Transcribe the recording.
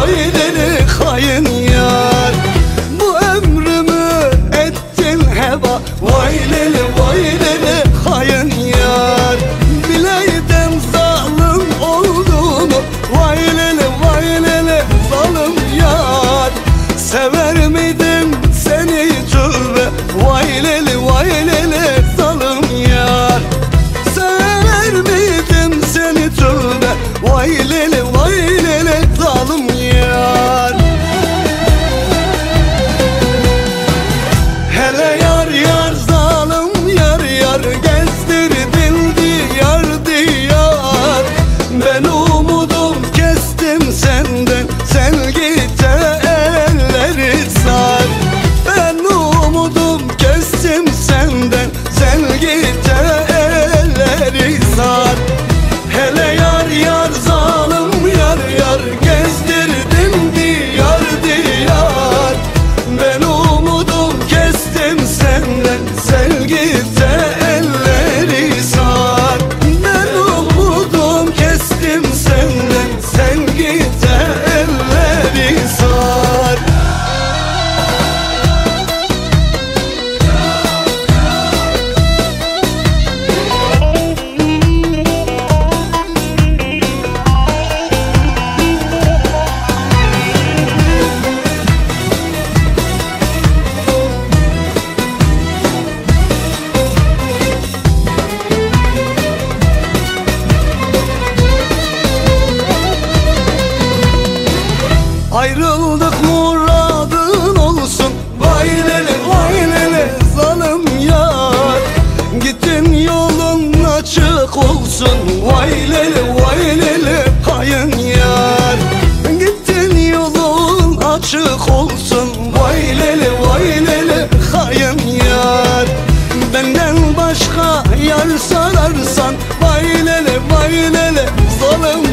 vay lele hain yar. Bu ömrümü ettin heba, vay lele hain yar. Bileydim zalim olduğunu, vay lele zalim yar. Sever miydim seni tövbe, vay lele zalim yar. Sever miydim seni tövbe, vay lele zalim yar. Hele yar yar zalim yar gezdirdin diyar diyar. Ben umudum kestim senden, sen git elleri sar. Ben umudum kestim senden, sen git elleri sar. Hele yar yar zalim yar gezdirdin diyar diyar. Ben umudum kestim senden, sen git elleri sar. Ben umudum kestim senden, sen git elleri sar. Ayrıldık muradın olsun, vay lele zalim yar. Gittin yolun açık olsun, vay lele hain yar. Gittin yolun açık olsun, vay lele hain yar. Benden başka yar sararsan, vay lele zalim